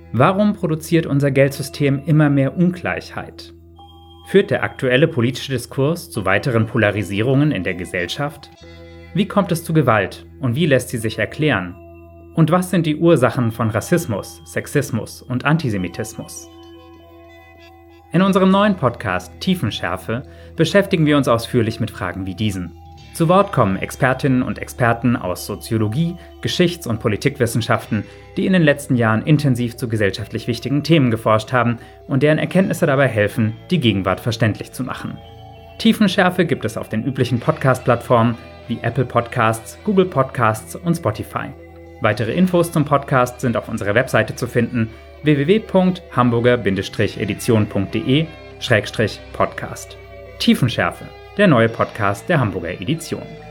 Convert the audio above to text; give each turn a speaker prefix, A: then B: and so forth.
A: Warum produziert unser Geldsystem immer mehr Ungleichheit? Führt der aktuelle politische Diskurs zu weiteren Polarisierungen in der Gesellschaft? Wie kommt es zu Gewalt und wie lässt sie sich erklären? Und was sind die Ursachen von Rassismus, Sexismus und Antisemitismus? In unserem neuen Podcast Tiefenschärfe beschäftigen wir uns ausführlich mit Fragen wie diesen. Zu Wort kommen Expertinnen und Experten aus Soziologie, Geschichts- und Politikwissenschaften, die in den letzten Jahren intensiv zu gesellschaftlich wichtigen Themen geforscht haben und deren Erkenntnisse dabei helfen, die Gegenwart verständlich zu machen. Tiefenschärfe gibt es auf den üblichen Podcast-Plattformen wie Apple Podcasts, Google Podcasts und Spotify. Weitere Infos zum Podcast sind auf unserer Webseite zu finden: www.hamburger-edition.de/podcast. Tiefenschärfe, der neue Podcast der Hamburger Edition.